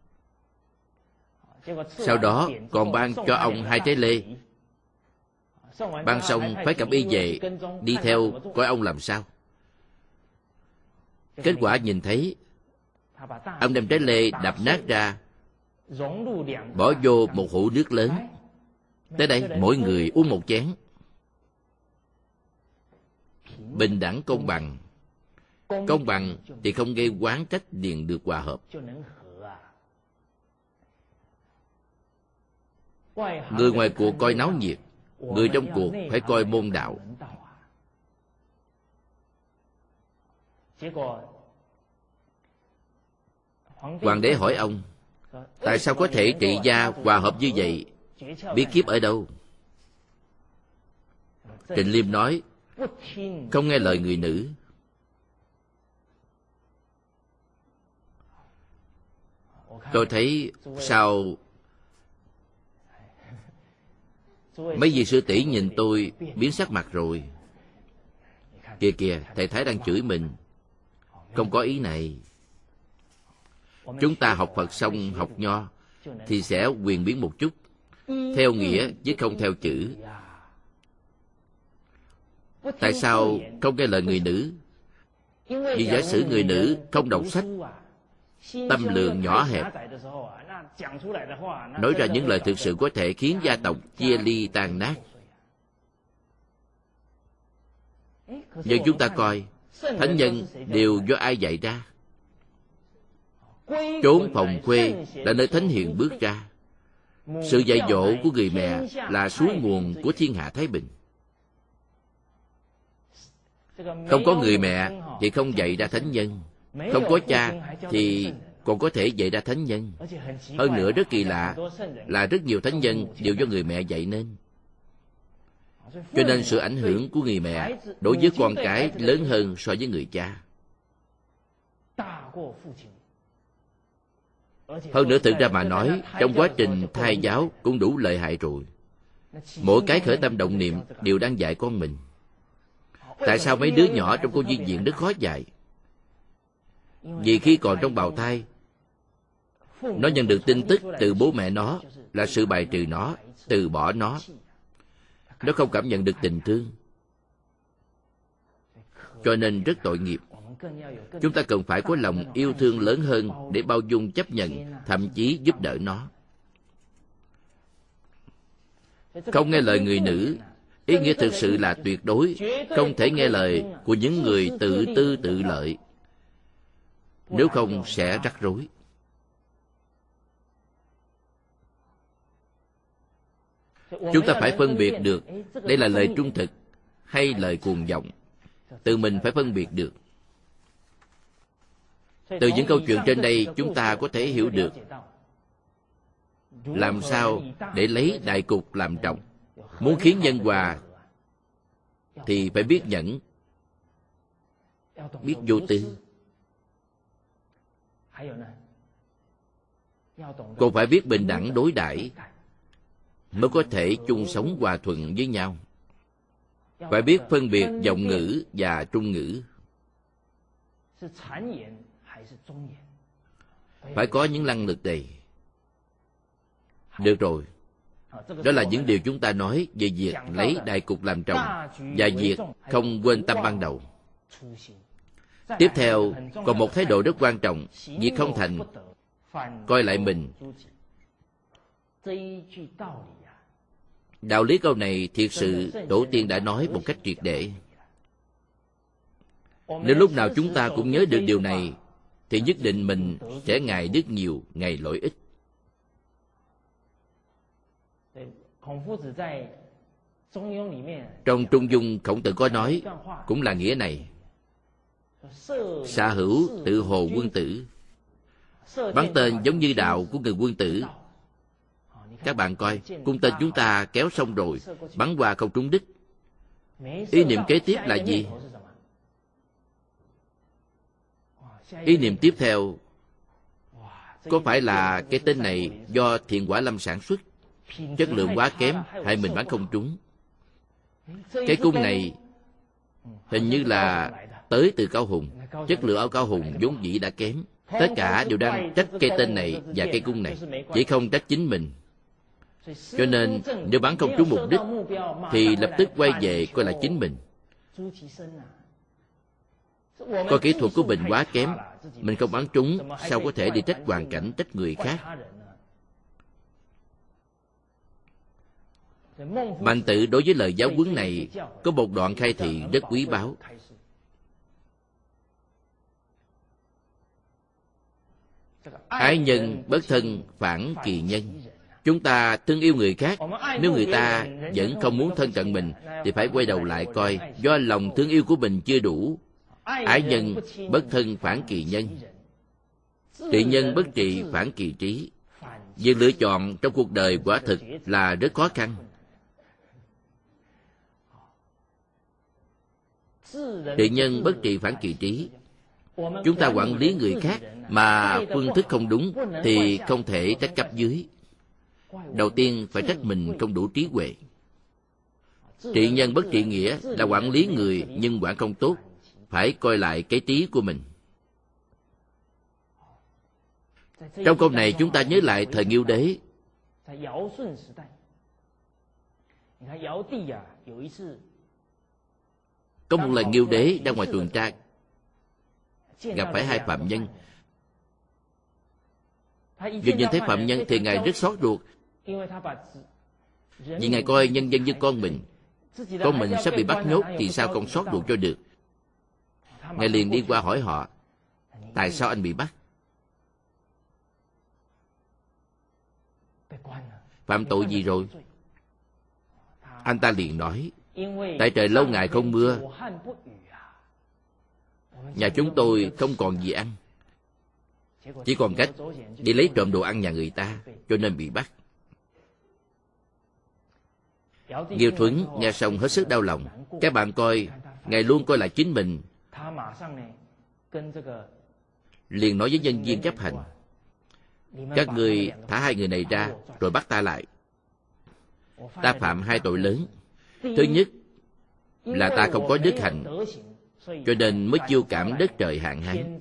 Sau đó còn ban cho ông 2 trái lê. Ban xong phải cầm y về, đi theo coi ông làm sao. Kết quả nhìn thấy, ông đem trái lê đập nát ra, bỏ vô một hũ nước lớn. Tới đây mỗi người uống một chén. Bình đẳng công bằng. Công bằng thì không gây oán trách, liền được hòa hợp. Người ngoài cuộc coi náo nhiệt, người trong cuộc phải coi môn đạo. Hoàng đế hỏi ông, tại sao có thể trị gia hòa hợp như vậy? Bí kíp ở đâu? Trịnh Liêm nói, không nghe lời người nữ. Tôi thấy sao mấy vị sư tỷ nhìn tôi biến sắc mặt rồi. Kìa kìa, thầy Thái đang chửi mình. Không có ý này. Chúng ta học Phật xong học Nho thì sẽ quyền biến một chút, theo nghĩa chứ không theo chữ. Tại sao không nghe lời người nữ? Vì giả sử người nữ không đọc sách, tâm lượng nhỏ hẹp, nói ra những lời thực sự có thể khiến gia tộc chia ly tan nát. Nhưng chúng ta coi, thánh nhân đều do ai dạy ra? Chốn phòng khuê là nơi thánh hiền bước ra. Sự dạy dỗ của người mẹ là suối nguồn của thiên hạ thái bình. Không có người mẹ thì không dạy ra thánh nhân. Không có cha thì còn có thể dạy ra thánh nhân. Hơn nữa rất kỳ lạ là rất nhiều thánh nhân đều do người mẹ dạy nên. Cho nên sự ảnh hưởng của người mẹ đối với con cái lớn hơn so với người cha. Hơn nữa thực ra mà nói, trong quá trình thai giáo cũng đủ lợi hại rồi. Mỗi cái khởi tâm động niệm đều đang dạy con mình. Tại sao mấy đứa nhỏ trong cô nhi viện rất khó dạy? Vì khi còn trong bào thai, nó nhận được tin tức từ bố mẹ nó là sự bài trừ nó, từ bỏ nó. Nó không cảm nhận được tình thương. Cho nên rất tội nghiệp. Chúng ta cần phải có lòng yêu thương lớn hơn để bao dung chấp nhận, thậm chí giúp đỡ nó. Không nghe lời người nữ, ý nghĩa thực sự là tuyệt đối không thể nghe lời của những người tự tư tự lợi. Nếu không sẽ rắc rối. Chúng ta phải phân biệt được đây là lời trung thực hay lời cuồng vọng. Tự mình phải phân biệt được. Từ những câu chuyện trên đây chúng ta có thể hiểu được làm sao để lấy đại cục làm trọng. Muốn khiến nhân hòa thì phải biết nhẫn, biết vô tư, còn phải biết bình đẳng đối đãi mới có thể chung sống hòa thuận với nhau. Phải biết phân biệt vọng ngữ và trung ngữ. Phải có những năng lực này. Được rồi. Đó là những điều chúng ta nói về việc lấy đại cục làm trọng và việc không quên tâm ban đầu. Tiếp theo, còn một thái độ rất quan trọng, việc không thành, coi lại mình. Đạo lý câu này thiệt sự tổ tiên đã nói một cách triệt để. Nếu lúc nào chúng ta cũng nhớ được điều này, thì nhất định mình sẽ ngày đức nhiều, ngày lỗi ít. Trong Trung Dung, Khổng Tử có nói, cũng là nghĩa này. Xạ hữu tự hồ quân tử. Bắn tên giống như đạo của người quân tử. Các bạn coi, cung tên chúng ta kéo xong rồi, bắn qua không trúng đích. Ý niệm kế tiếp là gì? Ý niệm tiếp theo, có phải là cái tên này do Thiện Quả Lâm sản xuất? Chất lượng quá kém hay mình bắn không trúng? Cái cung này hình như là tới từ Cao Hùng. Chất lượng ở Cao Hùng vốn dĩ đã kém. Tất cả đều đang trách cây tên này và cây cung này, chỉ không trách chính mình. Cho nên nếu bắn không trúng mục đích thì lập tức quay về coi là chính mình. Coi kỹ thuật của mình quá kém, mình không bắn trúng, sao có thể đi trách hoàn cảnh, trách người khác? Mạnh Tự đối với lời giáo huấn này có một đoạn khai thị rất quý báu. Ái nhân bất thân phản kỳ nhân. Chúng ta thương yêu người khác, nếu người ta vẫn không muốn thân cận mình thì phải quay đầu lại coi do lòng thương yêu của mình chưa đủ. Ái nhân bất thân phản kỳ nhân. Trị nhân bất trị phản kỳ trí. Việc lựa chọn trong cuộc đời quả thực là rất khó khăn. Trị nhân bất trị phản kỳ trí. Chúng ta quản lý người khác mà phương thức không đúng thì không thể trách cấp dưới. Đầu tiên phải trách mình không đủ trí huệ. Trị nhân bất trị nghĩa là quản lý người nhưng quản không tốt. Phải coi lại cái trí của mình. Trong câu này chúng ta nhớ lại thời Ngưu Đế. Có một lần Ngưu Đế ra ngoài tuần tra, gặp phải hai phạm nhân. Vừa nhìn thấy phạm nhân thì Ngài rất xót ruột, vì Ngài coi nhân dân như con mình sắp bị bắt nhốt thì sao không xót ruột cho được. Ngài liền đi qua hỏi họ, tại sao anh bị bắt? Phạm tội gì rồi? Anh ta liền nói, tại trời lâu ngày không mưa, nhà chúng tôi không còn gì ăn, chỉ còn cách đi lấy trộm đồ ăn nhà người ta, cho nên bị bắt. Nghiêu Thuấn nghe xong hết sức đau lòng. Các bạn coi, Ngài luôn coi lại chính mình, liền nói với nhân viên chấp hành: các ngươi thả hai người này ra, rồi bắt ta lại. Ta phạm hai tội lớn. Thứ nhất là ta không có đức hạnh, cho nên mới chiêu cảm đất trời hạn hán.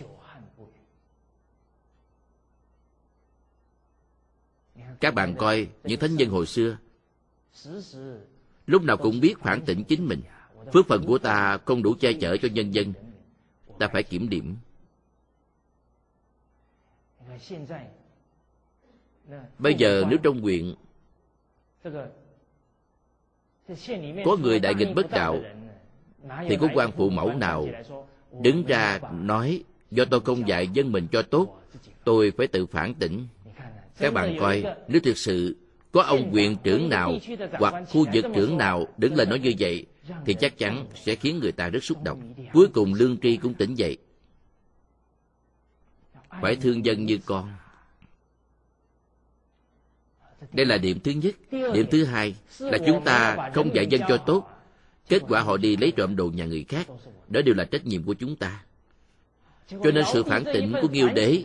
Các bạn coi những thánh nhân hồi xưa, lúc nào cũng biết phản tỉnh chính mình. Phước phần của ta không đủ che chở cho nhân dân, ta phải kiểm điểm. Bây giờ nếu trong huyện có người đại nghịch bất đạo, thì có quan phụ mẫu nào đứng ra nói do tôi không dạy dân mình cho tốt, tôi phải tự phản tỉnh? Các bạn coi, nếu thực sự có ông huyện trưởng nào hoặc khu vực trưởng nào đứng lên nói như vậy, thì chắc chắn sẽ khiến người ta rất xúc động. Cuối cùng lương tri cũng tỉnh dậy, phải thương dân như con. Đây là điểm thứ nhất. Điểm thứ hai là chúng ta không dạy dân cho tốt, kết quả họ đi lấy trộm đồ nhà người khác. Đó đều là trách nhiệm của chúng ta. Cho nên sự phản tỉnh của Nghiêu Đế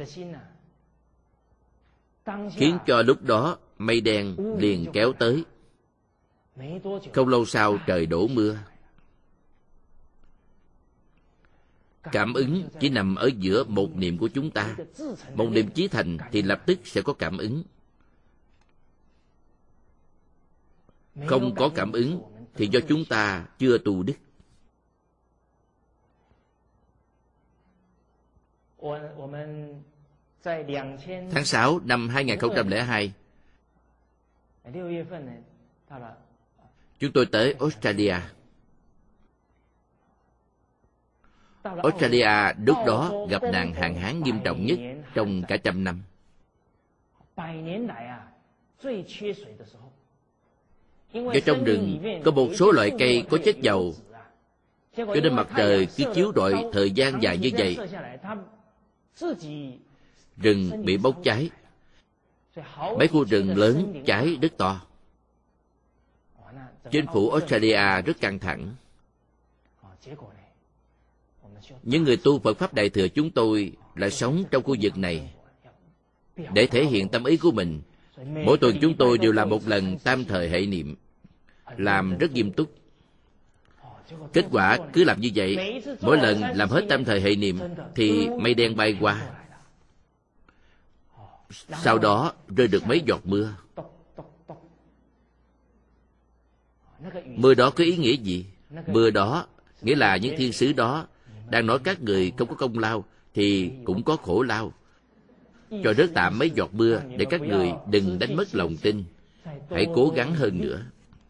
khiến cho lúc đó mây đen liền kéo tới. Không lâu sau trời đổ mưa. Cảm ứng chỉ nằm ở giữa một niệm của chúng ta. Một niệm chí thành thì lập tức sẽ có cảm ứng. Không có cảm ứng thì do chúng ta chưa tu đức. Tháng 6 năm 2002, chúng tôi tới Australia. Australia lúc đó gặp nạn hạn hán nghiêm trọng nhất trong cả 100 năm. Do trong rừng có một số loại cây có chất dầu, cho nên mặt trời cứ chiếu rọi thời gian dài như vậy, rừng bị bốc cháy. Mấy khu rừng lớn cháy rất to. Chính phủ Australia rất căng thẳng. Những người tu Phật Pháp Đại Thừa chúng tôi lại sống trong khu vực này. Để thể hiện tâm ý của mình, mỗi tuần chúng tôi đều làm một lần tam thời hệ niệm, làm rất nghiêm túc. Kết quả cứ làm như vậy, mỗi lần làm hết tam thời hệ niệm thì mây đen bay qua. Sau đó rơi được mấy giọt mưa. Mưa đó có ý nghĩa gì? Mưa đó nghĩa là những thiên sứ đó đang nói các người không có công lao thì cũng có khổ lao. Cho rớt tạm mấy giọt mưa để các người đừng đánh mất lòng tin. Hãy cố gắng hơn nữa.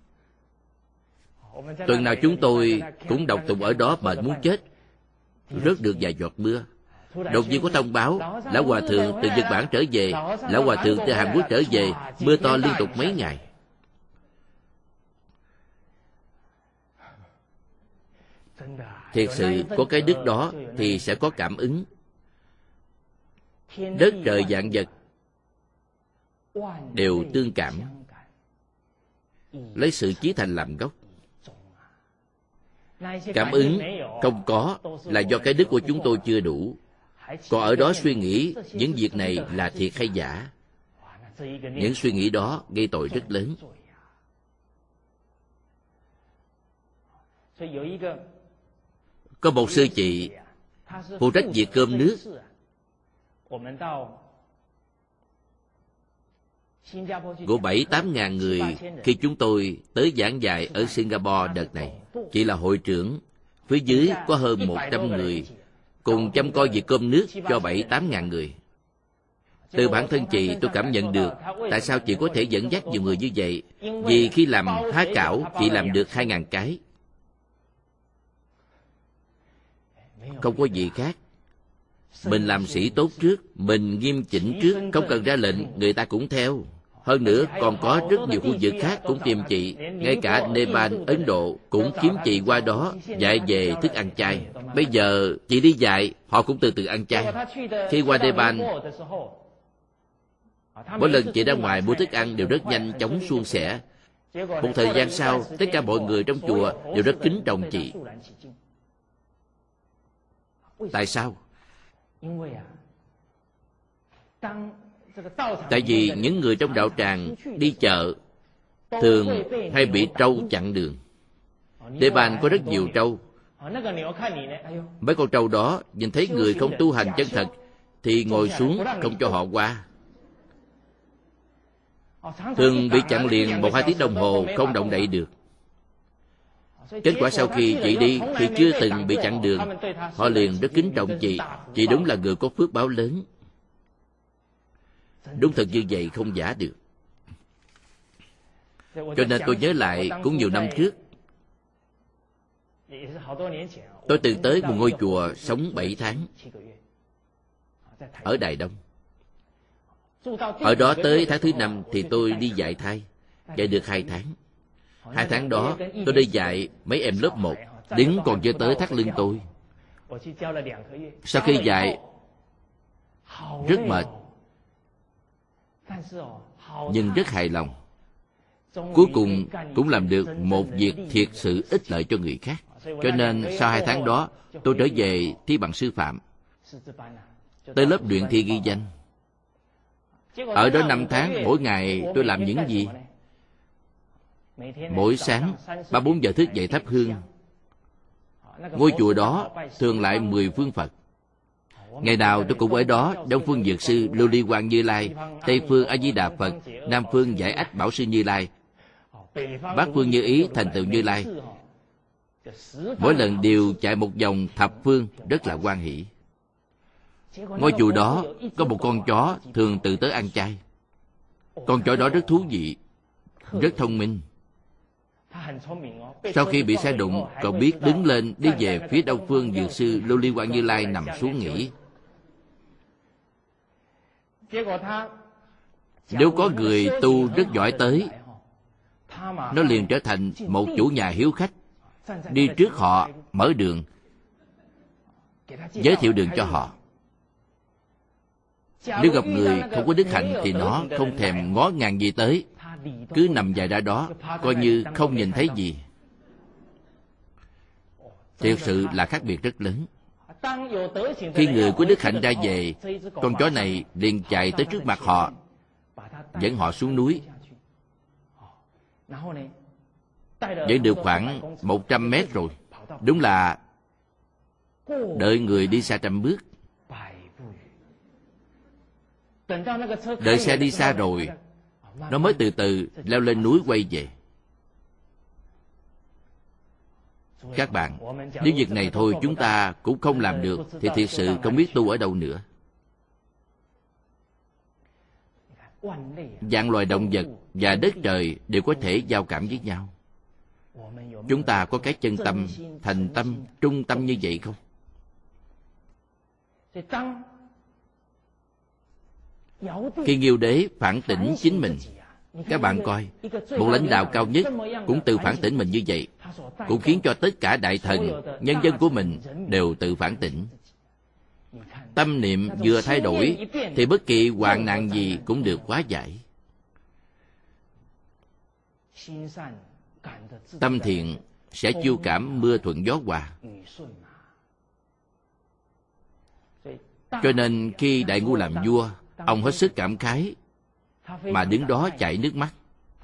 Tuần nào chúng tôi cũng đọc tụng ở đó mệt muốn chết. Rớt được vài giọt mưa. Đột nhiên có thông báo Lão Hòa Thượng từ Nhật Bản trở về, Lão Hòa Thượng từ Hàn Quốc trở về. Mưa to liên tục mấy ngày. Thiệt sự có cái đức đó thì sẽ có cảm ứng. Đất trời vạn vật đều tương cảm, lấy sự chí thành làm gốc. Cảm ứng không có là do cái đức của chúng tôi chưa đủ. Còn ở đó suy nghĩ những việc này là thiệt hay giả. Những suy nghĩ đó gây tội rất lớn. Có một sư chị phụ trách việc cơm nước. Của 7-8 ngàn người khi chúng tôi tới giảng dạy ở Singapore đợt này. Chị là hội trưởng, phía dưới có hơn 100 người cùng chăm coi việc cơm nước cho 7-8 ngàn người. Từ bản thân chị tôi cảm nhận được tại sao chị có thể dẫn dắt nhiều người như vậy. Vì khi làm há cảo chị làm được 2.000 cái. Không có gì khác. Mình làm sĩ tốt trước, mình nghiêm chỉnh trước, không cần ra lệnh, người ta cũng theo. Hơn nữa còn có rất nhiều khu vực khác cũng tìm chị. Ngay cả Nepal, Ấn Độ cũng kiếm chị qua đó dạy về thức ăn chay. Bây giờ chị đi dạy, họ cũng từ từ ăn chay. Khi qua Nepal, mỗi lần chị ra ngoài mua thức ăn đều rất nhanh chóng suôn sẻ. Một thời gian sau, tất cả mọi người trong chùa đều rất kính trọng chị. Tại sao? Tại vì những người trong đạo tràng đi chợ thường hay bị trâu chặn đường. Nepal có rất nhiều trâu. Mấy con trâu đó nhìn thấy người không tu hành chân thật thì ngồi xuống không cho họ qua. Thường bị chặn liền 1-2 tiếng đồng hồ không động đậy được. Kết quả sau khi chị đi thì chưa từng bị chặn đường. Họ liền rất kính trọng chị. Chị đúng là người có phước báo lớn. Đúng thật như vậy không giả được. Cho nên tôi nhớ lại cũng nhiều năm trước, tôi từng tới một ngôi chùa sống 7 tháng ở Đài Đông. Ở đó tới tháng thứ 5 thì tôi đi dạy thai. Dạy được 2 tháng. 2 tháng đó tôi đi dạy mấy em lớp 1, đứng còn chưa tới thắt lưng tôi. Sau khi dạy rất mệt, nhưng rất hài lòng. Cuối cùng cũng làm được một việc thiệt sự ích lợi cho người khác. Cho nên sau 2 tháng đó, tôi trở về thi bằng sư phạm, tới lớp luyện thi ghi danh. Ở đó 5 tháng, mỗi ngày tôi làm những gì? Mỗi sáng 3-4 giờ thức dậy thắp hương. Ngôi chùa đó thường lại 10 phương Phật. Ngày nào tôi cũng ở đó. Đông phương Dược Sư Lưu Ly Quang Như Lai, Tây phương A Di Đà Phật, Nam phương Giải Ách Bảo Sư Như Lai, Bắc phương Như Ý Thành Tựu Như Lai. Mỗi lần đều chạy một vòng thập phương, rất là hoan hỷ. Ngôi chùa đó có một con chó thường tự tới ăn chay. Con chó đó rất thú vị, rất thông minh. Sau khi bị xe đụng, cậu biết đứng lên đi về phía Đông phương Dược Sư Lưu Ly Quang Như Lai nằm xuống nghỉ. Nếu có người tu rất giỏi tới, nó liền trở thành một chủ nhà hiếu khách, đi trước họ mở đường, giới thiệu đường cho họ. Nếu gặp người không có đức hạnh thì nó không thèm ngó ngàng gì tới, cứ nằm dài ra đó, coi như không nhìn thấy gì. Thực sự là khác biệt rất lớn. Khi người của đức hạnh ra về, con chó này liền chạy tới trước mặt họ, dẫn họ xuống núi. Dẫn được khoảng 100 mét rồi. Đúng là đợi người đi xa 100 bước. Đợi xe đi xa rồi, nó mới từ từ leo lên núi quay về. Các bạn, nếu việc này thôi chúng ta cũng không làm được thì thiệt sự không biết tu ở đâu nữa. Vạn loài động vật và đất trời đều có thể giao cảm với nhau. Chúng ta có cái chân tâm, thành tâm, trung tâm như vậy không? Khi Nghiêu Đế phản tỉnh chính mình, các bạn coi, một lãnh đạo cao nhất cũng tự phản tỉnh mình như vậy, cũng khiến cho tất cả đại thần, nhân dân của mình đều tự phản tỉnh. Tâm niệm vừa thay đổi thì bất kỳ hoạn nạn gì cũng được hóa giải. Tâm thiện sẽ chiêu cảm mưa thuận gió hòa. Cho nên khi Đại Ngu làm vua, ông hết sức cảm khái mà đứng đó chảy nước mắt.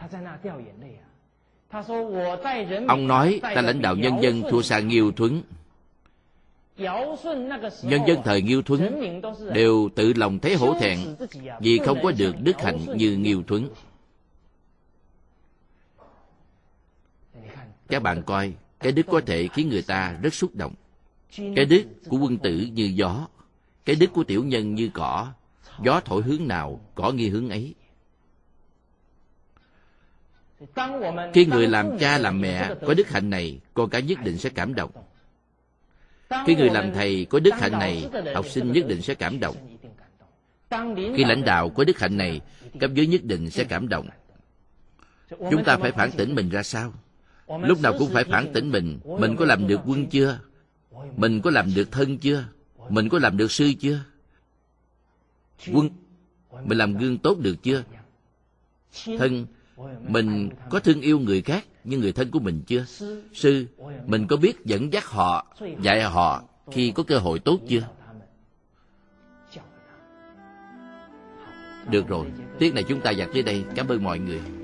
Ông nói, ta lãnh đạo nhân dân thua xa Nghiêu Thuấn. Nhân dân thời Nghiêu Thuấn đều tự lòng thấy hổ thẹn vì không có được đức hạnh như Nghiêu Thuấn. Các bạn coi, cái đức có thể khiến người ta rất xúc động. Cái đức của quân tử như gió, cái đức của tiểu nhân như cỏ. Gió thổi hướng nào, cỏ nghi hướng ấy. Khi người làm cha làm mẹ có đức hạnh này, con cái nhất định sẽ cảm động. Khi người làm thầy có đức hạnh này, học sinh nhất định sẽ cảm động. Khi lãnh đạo có đức hạnh này, cấp dưới nhất định sẽ cảm động. Chúng ta phải phản tỉnh mình ra sao? Lúc nào cũng phải phản tỉnh mình có làm được quân chưa? Mình có làm được thân chưa? Mình có làm được sư chưa? Quân, mình làm gương tốt được chưa? Thân, mình có thương yêu người khác như người thân của mình chưa? Sư, mình có biết dẫn dắt họ, dạy họ khi có cơ hội tốt chưa? Được rồi, tiết này chúng ta dạy tới đây. Cảm ơn mọi người.